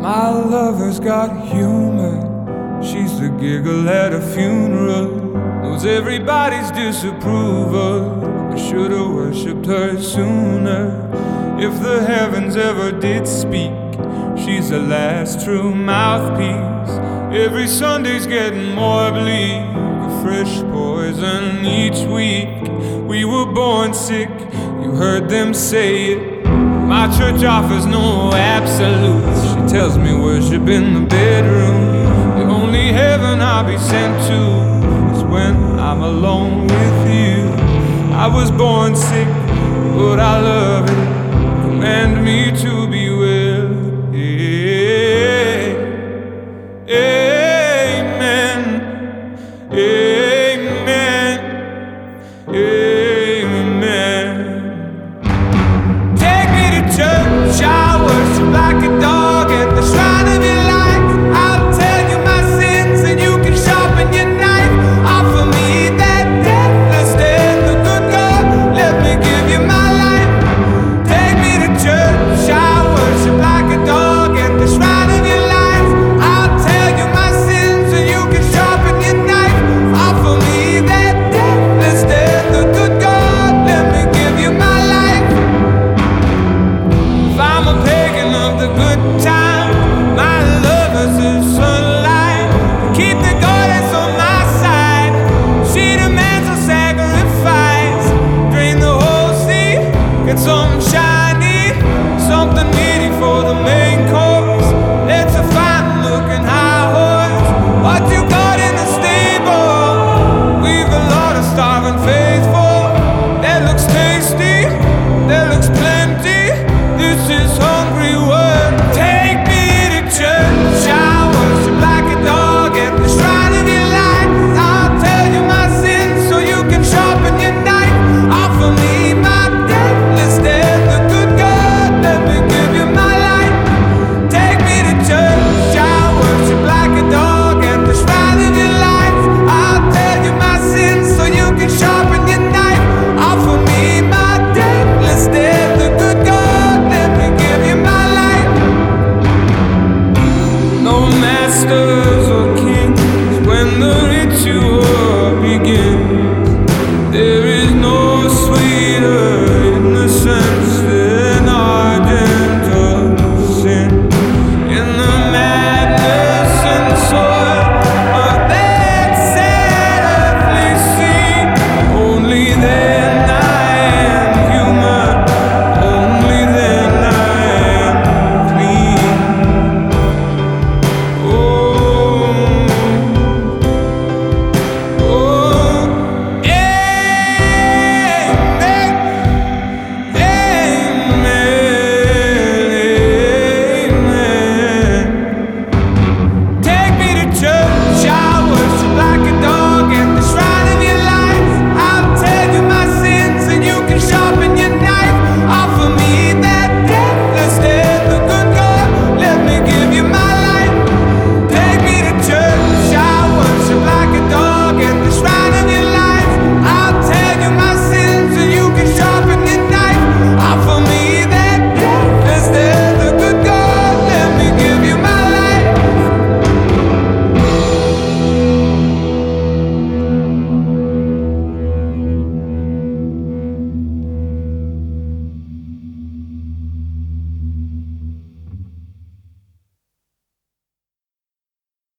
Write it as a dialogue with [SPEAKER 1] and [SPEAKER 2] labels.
[SPEAKER 1] My lover's got humor. She's the giggle at a funeral. Knows everybody's disapproval. I should've worshipped her sooner. If the heavens ever did speak, she's the last true mouthpiece. Every Sunday's getting more bleak, a fresh poison each week. We were born sick, you heard them say it. My church offers no absolutes. She tells me worship in the bedroom. The only heaven I'll be sent to is when I'm alone with you. I was born sick, but I love it. Command me to be well. Amen. Amen. Amen. Take me to church, I worship like a dog at the shrine of your light. I'll tell you my sins and you can sharpen your knife. Offer me that deathless death, the good God, let me give you my life. Take me to church, I worship like a dog at the shrine of your light. I'll tell you my sins and you can sharpen your knife. Offer me that deathless death, the good God, let me give you my life. If I'm a pagan of the good time,